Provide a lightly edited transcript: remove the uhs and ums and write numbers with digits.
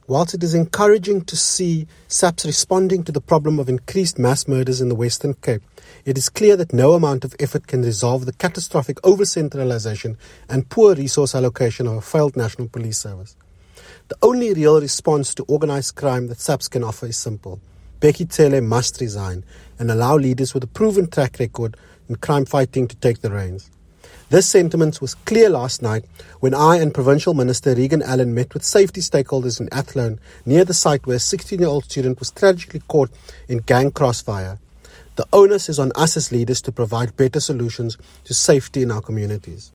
Whilst it is encouraging to see SAPS responding to the problem of increased mass murders in the Western Cape, it is clear that no amount of effort can resolve the catastrophic over-centralisation and poor resource allocation of a failed National Police Service. The only real response to organised crime that SAPS can offer is simple. Bheki Cele must resign and allow leaders with a proven track record in crime fighting to take the reins. This sentiment was clear last night when I and Provincial Minister Regan Allen met with safety stakeholders in Athlone near the site where a 16-year-old student was tragically caught in gang crossfire. The onus is on us as leaders to provide better solutions to safety in our communities.